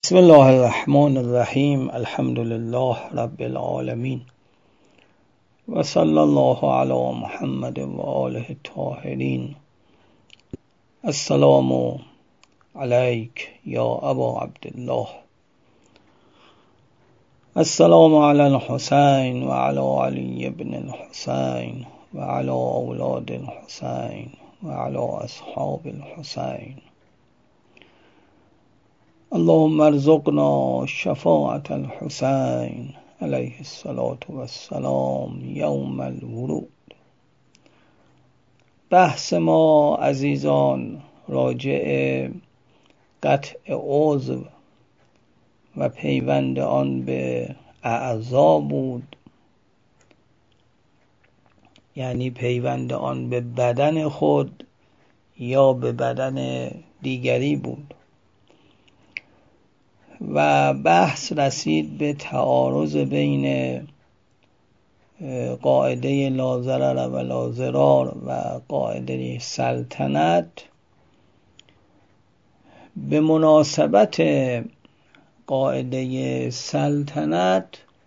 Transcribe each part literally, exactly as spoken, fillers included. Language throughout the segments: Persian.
بسم الله الرحمن الرحیم. الحمد لله رب العالمین و صلی الله علی محمد و آله الطاهرین. السلام علیک یا ابا عبدالله. السلام علی الحسین و علی علی بن الحسین و علی اولاد الحسین و علی اصحاب الحسین. اللهم ارزقنا شفاعة الحسین علیه الصلاة والسلام یوم الورود. بحث ما عزیزان راجع قطع عضو و پیوند آن به اعضا بود، یعنی پیوند آن به بدن خود یا به بدن دیگری بود و بحث رسید به تعارض بین قاعده لا ضرر و لا ضرار و قاعده سلطنت. به مناسبت قاعده سلطنت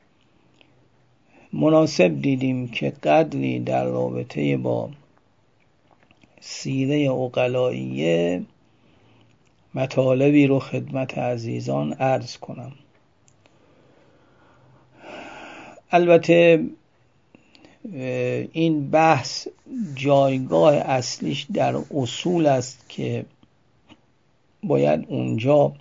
مناسب دیدیم که قدری در رابطه با سیره عقلائیه مطالبی رو خدمت عزیزان عرض کنم. البته این بحث جایگاه اصلیش در اصول است که باید اونجا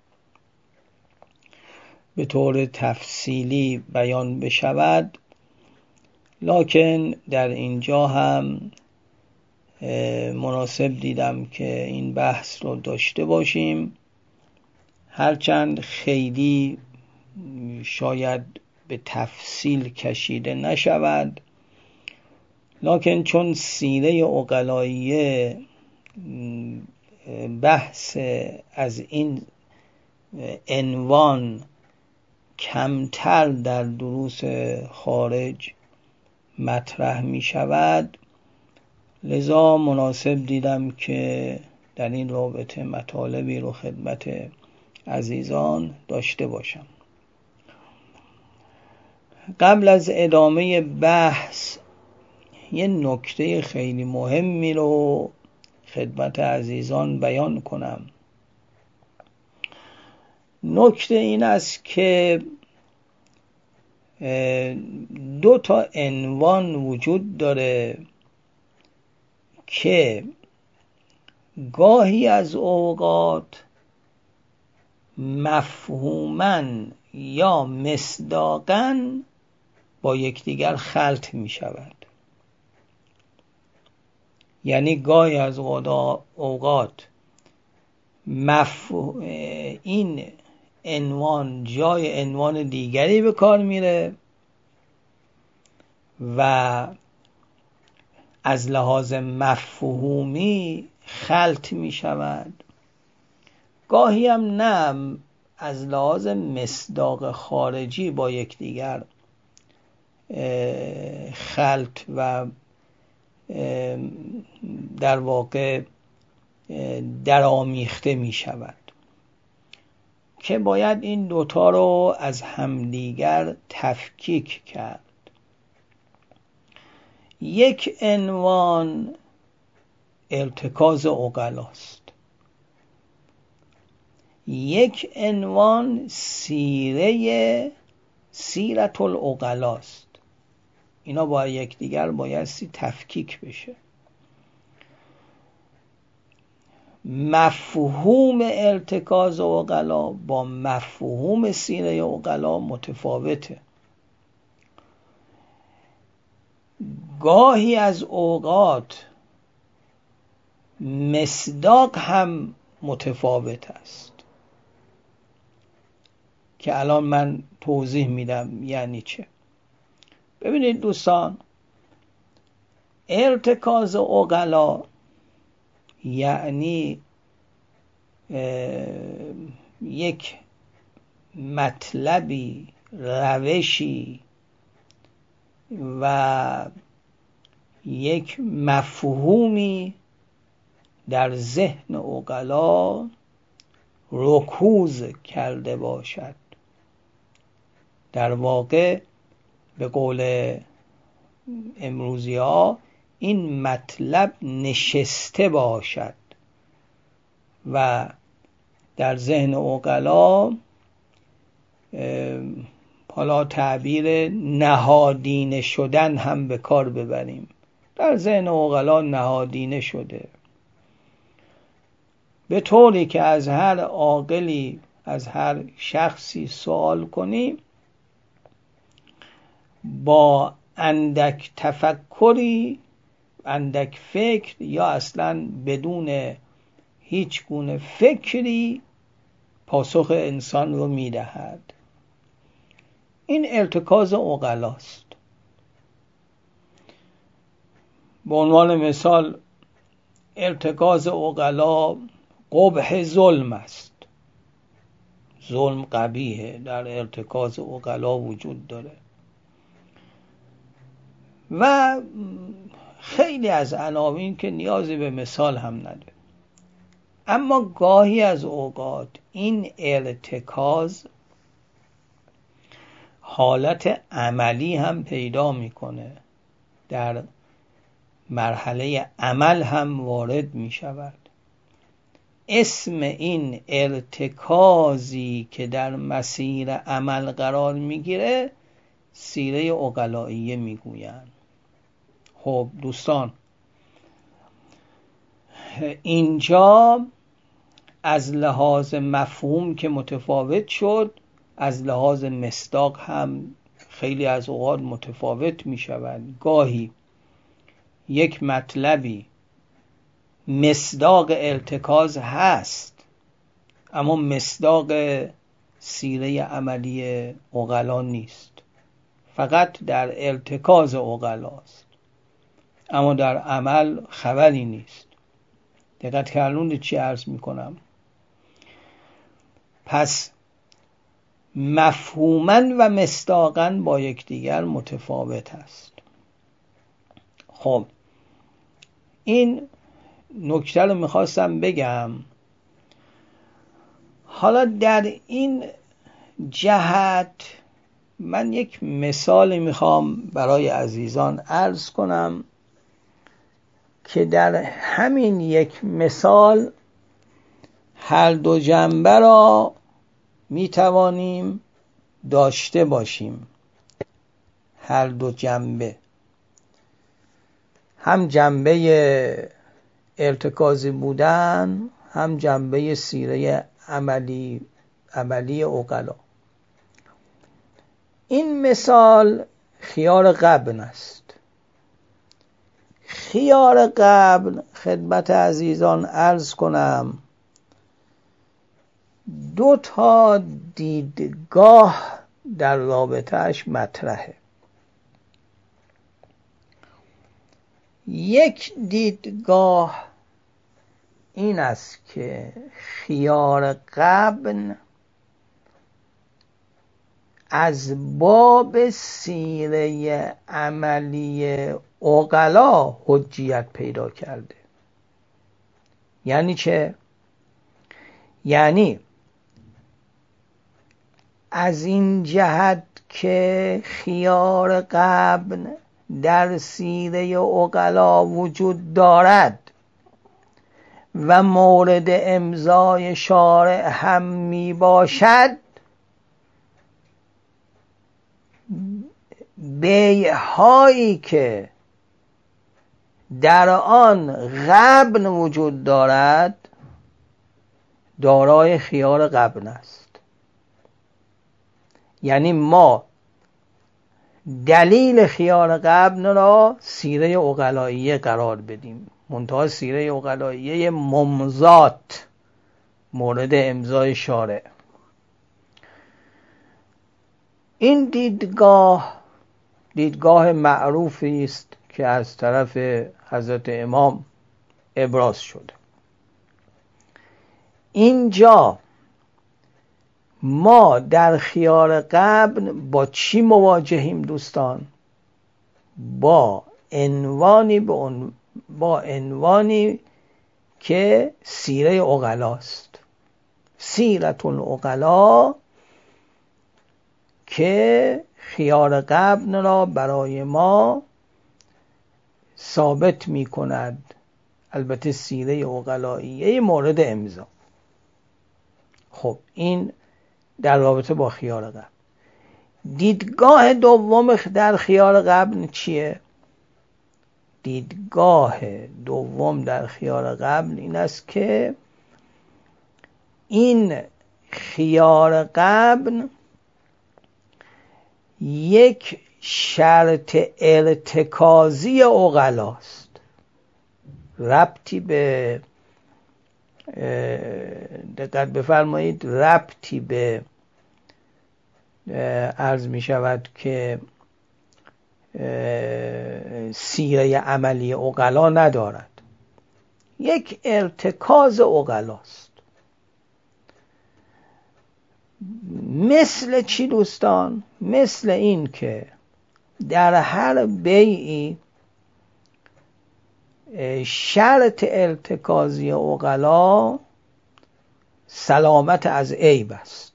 به طور تفصیلی بیان بشود، لکن در اینجا هم مناسب دیدم که این بحث رو داشته باشیم، هرچند خیلی شاید به تفصیل کشیده نشود، لکن چون سیره عقلائیه بحث از این عنوان کمتر در دروس خارج مطرح می شود، لذا مناسب دیدم که در این رابطه مطالبی رو خدمت عزیزان داشته باشم. قبل از ادامه بحث یه نکته خیلی مهمی رو خدمت عزیزان بیان کنم. نکته این است که دو تا عنوان وجود داره که گاهی از اوقات مفهوماً یا مصداقاً با یکدیگر خلط می شود. یعنی گاهی از اوقات مفهوم این عنوان جای عنوان دیگری به کار میره و از لحاظ مفهومی خلط می شود، گاهی هم نه، از لحاظ مصداق خارجی با یکدیگر خلط و در واقع درآمیخته می شود که باید این دوتا رو از همدیگر تفکیک کرد. یک عنوان ارتکاز عقلاست، یک عنوان سیره سیرت العقلاست. اینا با یکدیگر بایستی تفکیک بشه. مفهوم ارتکاز عقلا با مفهوم سیره عقلا متفاوته. گاهی از اوقات مصداق هم متفاوت است که الان من توضیح میدم یعنی چه. ببینید دوستان، ارتکاز عقلا یعنی یک مطلبی، روشی و یک مفهومی در ذهن عقلا رکوز کرده باشد. در واقع به قول امروزی ها این مطلب نشسته باشد و در ذهن عقلا حالا تعبیر نهادینه شدن هم به کار ببریم. در ذهن عقلا نهادینه شده، به طوری که از هر عاقلی، از هر شخصی سوال کنیم با اندک تفکری، اندک فکر یا اصلا بدون هیچ گونه فکری پاسخ انسان رو میدهد. این ارتکاز عقلاست. به عنوان مثال ارتکاز عقلا قبح ظلم است. ظلم قبیحه، در ارتکاز عقلا وجود داره و خیلی از عناوین که نیازی به مثال هم نداره. اما گاهی از اوقات این ارتکاز حالت عملی هم پیدا میکنه، در مرحله عمل هم وارد می شود. اسم این ارتکازی که در مسیر عمل قرار میگیره سیره عقلائیه میگویند. خب دوستان، اینجا از لحاظ مفهوم که متفاوت شد، از لحاظ مصداق هم خیلی از اوقات متفاوت می شود. گاهی یک مطلبی مصداق ارتکاز هست اما مصداق سیره عملی عقلا نیست، فقط در ارتکاز عقلاست اما در عمل خبری نیست. دقت کردید چی عرض میکنم؟ پس مفهوماً و مصداقاً با یکدیگر متفاوت است. خب این نکته رو میخواستم بگم. حالا در این جهت من یک مثال میخوام برای عزیزان عرض کنم که در همین یک مثال هر دو جنبه را میتوانیم داشته باشیم. هر دو جنبه، هم جنبه ارتکازی بودن، هم جنبه سیره عملی عملی عقلا. این مثال خیار غبن است. خیار غبن خدمت عزیزان عرض کنم دو تا دیدگاه در رابطه‌اش مطرحه. یک دیدگاه این است که خیار غبن از باب سیره عملی عقلا حجیت پیدا کرده. یعنی چه؟ یعنی از این جهت که خیار غبن در سیره عقلا وجود دارد و مورد امضای شارع هم می باشد، بیع‌هایی که در آن غبن وجود دارد دارای خیار غبن است. یعنی ما دلیل خیار غبن را سیره عقلائیه قرار بدیم، منتها سیره عقلائیه ممضات مورد امضای شارع. این دیدگاه دیدگاه معروفی است که از طرف حضرت امام ابراز شده. اینجا ما در خیار غبن با چی مواجهیم دوستان؟ با عنوانی با عنوانی که سیره عقلاست. سیرت العقلا که خیار غبن را برای ما ثابت می کند. البته سیره عقلاییه مورد امضا. خب این در رابطه با خیار غبن. دیدگاه دوم در خیار غبن چیه؟ دیدگاه دوم در خیار غبن این است که این خیار غبن یک شرط ارتکازی عقلاست، ربطی به دقت بفرمایید ربطی به عرض می شود که سیره عملی عقلا ندارد، یک ارتکاز عقلاست. مثل چی دوستان؟ مثل این که در هر بیعی شرط ارتکازی عقلا سلامت از عیب است.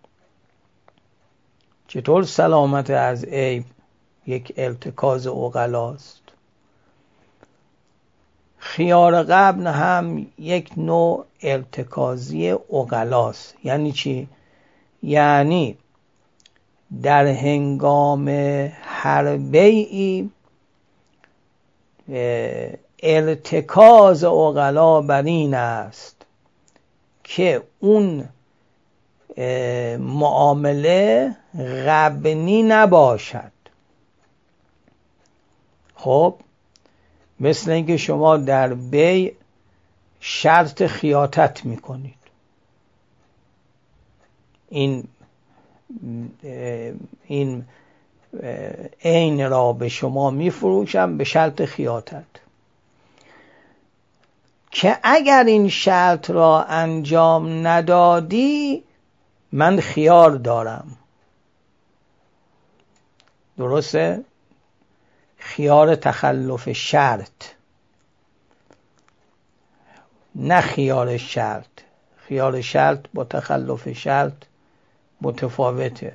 چطور سلامت از عیب یک ارتکاز عقلاست؟ خیار غبن هم یک نوع ارتکازی عقلاست. یعنی چی؟ یعنی در هنگام هر بیعی ارتکاز عقلا بر این است که اون معامله غبنی نباشد. خب مثل اینکه شما در بیع شرط خیاطت میکنید، این این عین را به شما میفروشم به شرط خیاطت، که اگر این شرط را انجام ندادی من خیار دارم. درسته؟ خیار تخلف شرط، نه خیار شرط. خیار شرط با تخلف شرط متفاوته.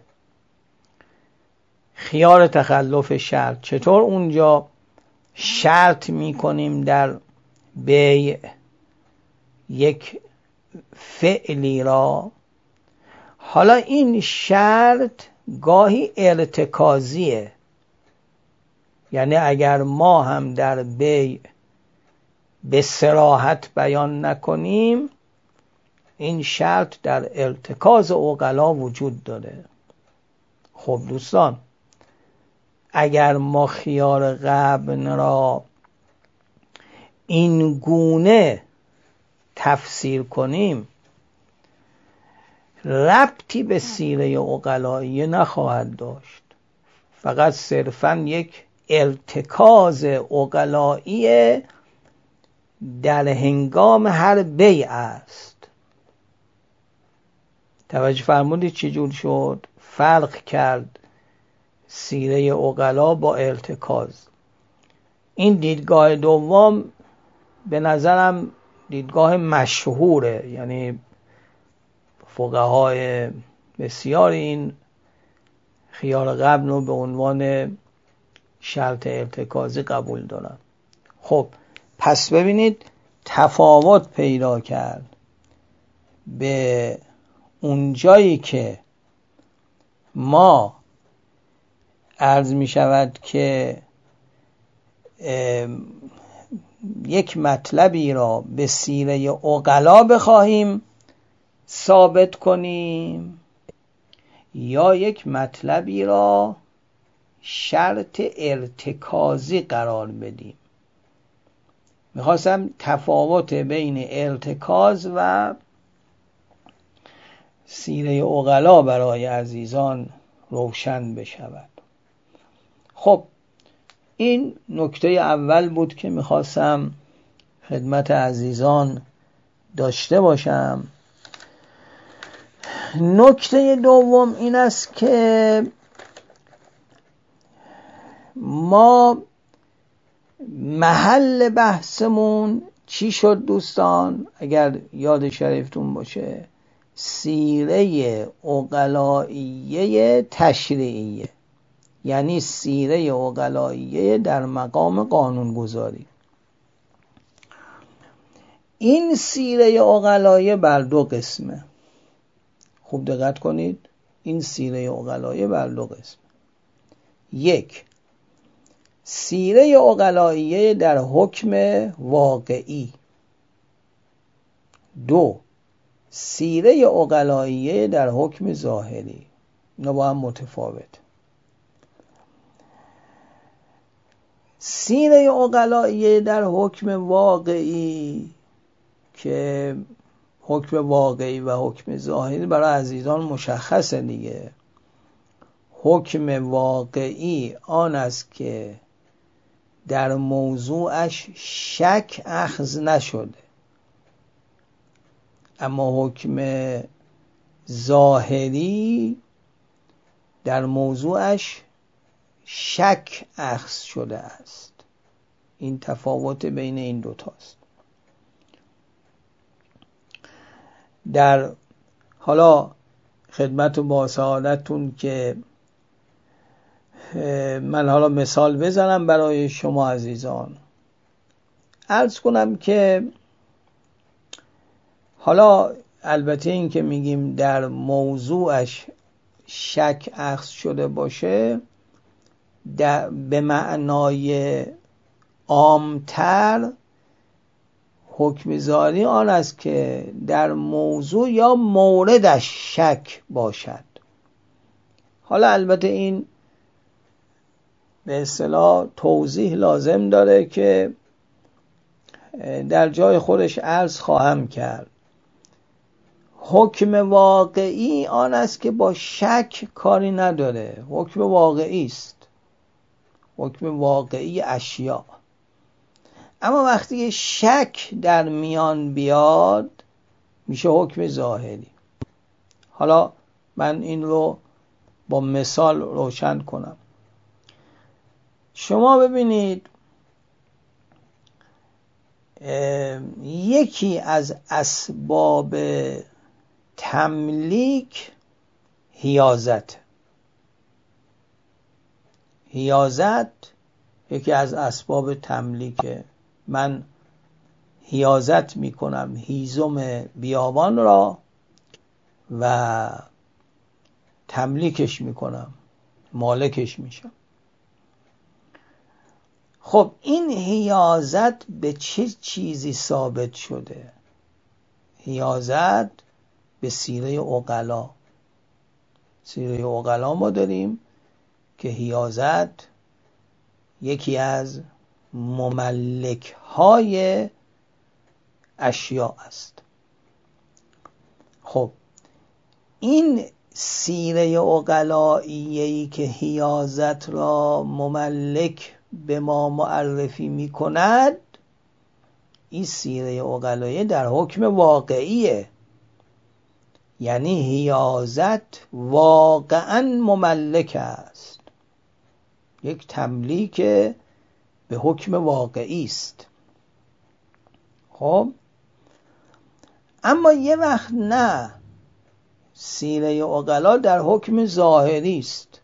خیار تخلف شرط چطور اونجا شرط میکنیم در بیع یک فعلی را، حالا این شرط گاهی ارتکازیه. یعنی اگر ما هم در بیع به صراحت بیان نکنیم این شرط در ارتکاز عقلا وجود داره. خب دوستان اگر ما خیار غبن را این گونه تفسیر کنیم ربطی به سیره عقلایی نخواهد داشت، فقط صرفاً یک ارتکاز عقلایی در هنگام هر بیع است. توجه فرمودید چجور شد؟ فرق کرد سیره عقلا با ارتکاز. این دیدگاه دوم به نظرم دیدگاه مشهوره، یعنی فقهای بسیار این خیار غبن رو به عنوان شرط ارتکازی قبول دارن. خب پس ببینید تفاوت پیدا کرد به اون جایی که ما عرض می شود که یک مطلبی را به سیره عقلا بخواهیم ثابت کنیم یا یک مطلبی را شرط ارتکازی قرار بدیم. میخواستم تفاوت بین ارتکاز و سیره عقلا برای عزیزان روشن بشود. خب این نکته اول بود که میخواستم خدمت عزیزان داشته باشم. نکته دوم این است که ما محل بحثمون چی شد دوستان؟ اگر یاد شریفتون باشه سیره عقلائیه تشریعیه، یعنی سیره عقلائیه در مقام قانونگذاری. این سیره عقلائیه بر دو قسمه. خوب دقت کنید، این سیره عقلائیه بر دو قسمه. یک، سیره عقلائیه در حکم واقعی. دو، سیره عقلائیه در حکم ظاهری. اینا با هم متفاوت. سیره عقلائیه در حکم واقعی که حکم واقعی و حکم ظاهری برای عزیزان مشخصه دیگه. حکم واقعی آن است که در موضوعش شک اخذ نشده، اما حکم ظاهری در موضوعش شک اخذ شده است. این تفاوت بین این دوتاست. در حالا خدمت و با سعادتتون که من حالا مثال بزنم برای شما عزیزان. عرض کنم که حالا البته این که میگیم در موضوعش شک اخذ شده باشه در به معنای عامتر حکم ظاهری آن است که در موضوع یا موردش شک باشد. حالا البته این به اصطلاح توضیح لازم داره که در جای خودش عرض خواهم کرد. حکم واقعی آن است که با شک کاری نداره، حکم واقعی است، حکم واقعی اشیاء. اما وقتی شک در میان بیاد میشه حکم ظاهری. حالا من این رو با مثال روشن کنم. شما ببینید یکی از اسباب تملیک حیازت. حیازت یکی از اسباب تملیکه. من حیازت میکنم هیزم بیابان را و تملیکش میکنم، مالکش میشم. خب این حیازت به چه چیزی ثابت شده؟ حیازت به سیره عقلا. سیره عقلا ما داریم که حیازت یکی از مملک های اشیاء است. خب این سیره عقلاییه‌ای که حیازت را مملک به ما معرفی می کند، این سیره عقلاییه در حکم واقعیه، یعنی حیازت واقعا مملک است، یک تملیک به حکم واقعی است. خب اما یه وقت نه، سیره عقلا در حکم ظاهری است.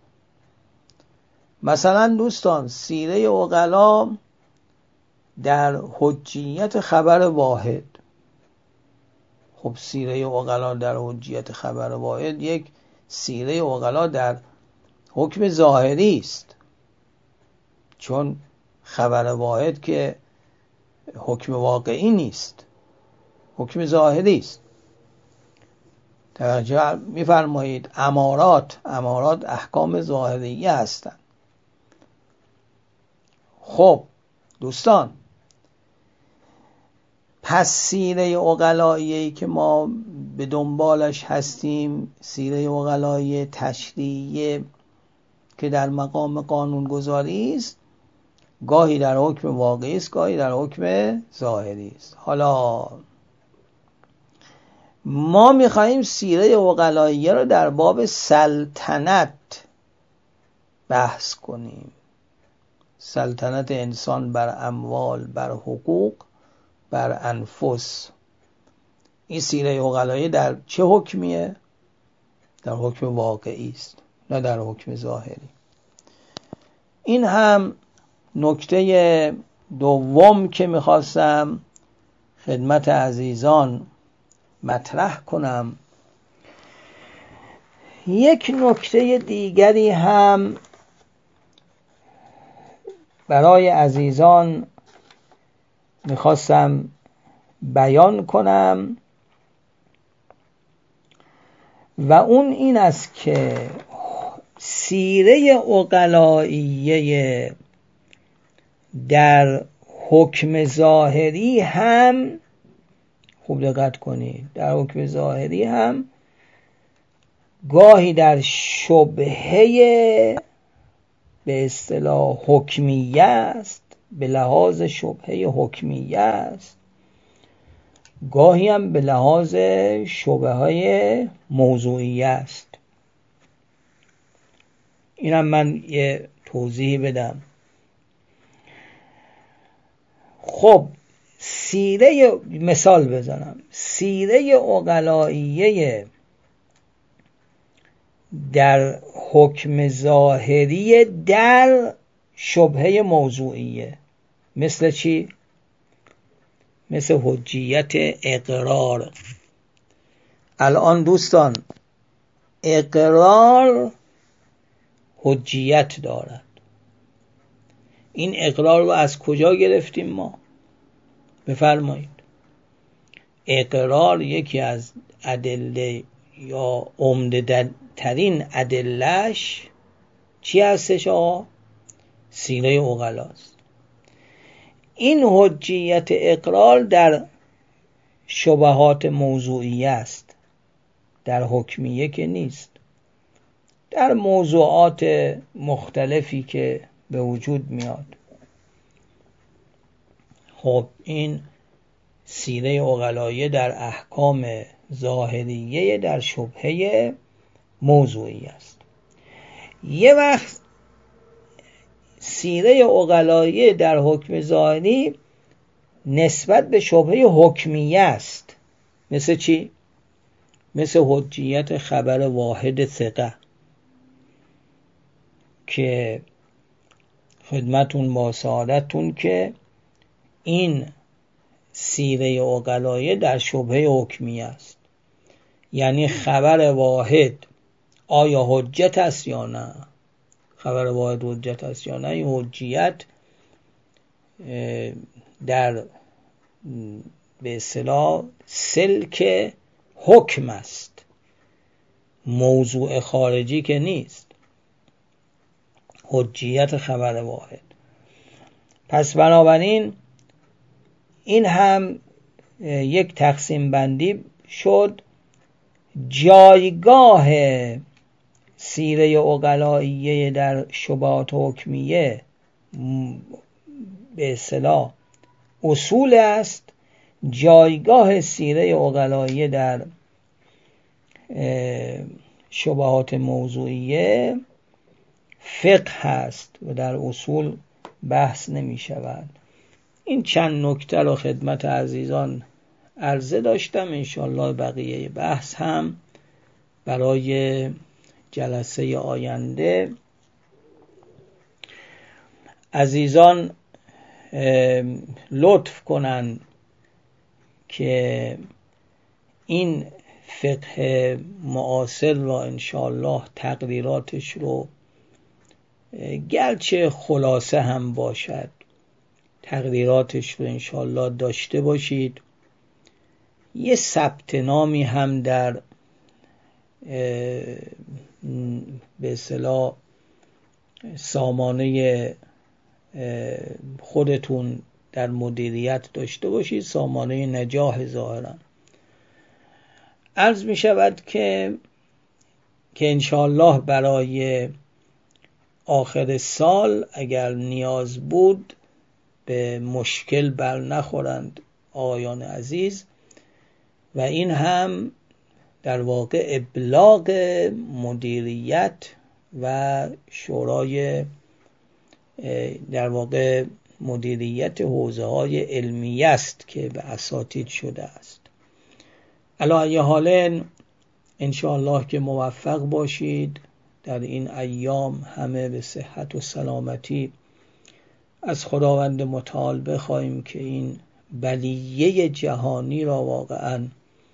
مثلا دوستان سیره عقلا در حجیت خبر واحد. خب سیره عقلا در حجیت خبر واحد یک سیره عقلا در حکم ظاهری است، چون خبر واحد که حکم واقعی نیست، حکم ظاهری است. توجه می‌فرمایید. امارات امارات احکام ظاهریه هستند. خب دوستان، پس سیره عقلاییه‌ای که ما به دنبالش هستیم، سیره عقلاییه تشریعیه که در مقام قانونگذاری است، گاهی در حکم واقعی است، گاهی در حکم ظاهری است. حالا ما می‌خواهیم سیره عقلاییه رو در باب سلطنت بحث کنیم. سلطنت انسان بر اموال، بر حقوق، بر انفس. این سیره عقلایی در چه حکمیه؟ در حکم واقعی است، نه در حکم ظاهری. این هم نکته دوم که میخواستم خدمت عزیزان مطرح کنم. یک نکته دیگری هم برای عزیزان میخواستم بیان کنم و اون این است که سیره عقلائیه در حکم ظاهری هم، خوب دقت کنید، در حکم ظاهری هم گاهی در شبهه به اصطلاح حکمیه است، به لحاظ شبهه حکمیه است، گاهی هم به لحاظ شبهه موضوعیه است. اینم من یه توضیح بدم. خب سیره، مثال بزنم، سیره عقلائیه در حکم ظاهری در شبهه موضوعیه مثل چی؟ مثل حجیت اقرار. الان دوستان اقرار حجیت دارد. این اقرار رو از کجا گرفتیم ما؟ بفرمایید. اقرار یکی از ادله یا عمده ترین ادلهش چی هستش آقا؟ سیره عقلاست. این حجیت اقرار در شبهات موضوعیه است، در حکمیه که نیست. در موضوعات مختلفی که به وجود میاد. خب این سیره عقلائیه در احکام ظاهریه در شبهه موضوعی است. یه وقت سیره عقلائیه در حکم ظاهری نسبت به شبهه حکمیه است. مثل چی؟ مثل حجیت خبر واحد ثقه که خدمتون با سعادتون که این سیره عقلائیه در شبهه حکمیه است. یعنی خبر واحد آیا حجت است یا نه؟ خبر واحد حجت است یا نه؟ این حجیت در به اصطلاح سلک حکم است، موضوع خارجی که نیست. حجیت خبر واحد. پس بنابراین این هم یک تقسیم بندی شد. جایگاه سیره عقلائیه در شبهات حکمیه به اصطلاح اصول است، جایگاه سیره عقلائیه در شبهات موضوعیه فقه هست و در اصول بحث نمی شود. این چند نکته رو خدمت عزیزان عرضه داشتم. انشالله بقیه بحث هم برای جلسه آینده. عزیزان لطف کنن که این فقه معاصر را انشالله تقریراتش رو گرچه خلاصه هم باشد تقریراتش رو انشالله داشته باشید. یه ثبت نامی هم در به اصطلاح سامانه خودتون در مدیریت داشته باشید، سامانه نجاح ظاهرا. عرض می شود که که انشالله برای آخر سال اگر نیاز بود به مشکل بر نخورند آقایان عزیز، و این هم در واقع ابلاغ مدیریت و شورای در واقع مدیریت حوزه های علمی است که به اساتید شده است. علی ای حال انشاءالله که موفق باشید در این ایام، همه به صحت و سلامتی از خداوند متعال بخواهیم که این بلیه جهانی را واقعا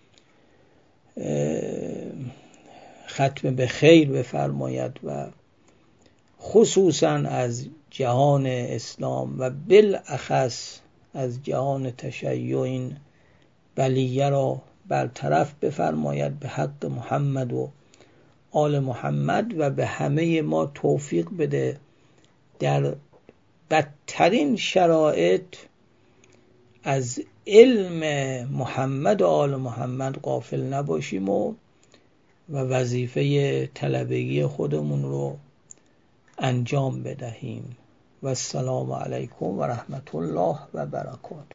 ختم به خیر بفرماید و خصوصا از جهان اسلام و بالاخص از جهان تشیع این بلیه را برطرف بفرماید به حق محمد و آل محمد و به همه ما توفیق بده در بدترین شرایط از علم محمد و آل محمد غافل نباشیم و و وظیفه طلبگی خودمون رو انجام بدهیم. و السلام علیکم و رحمت الله و برکاته.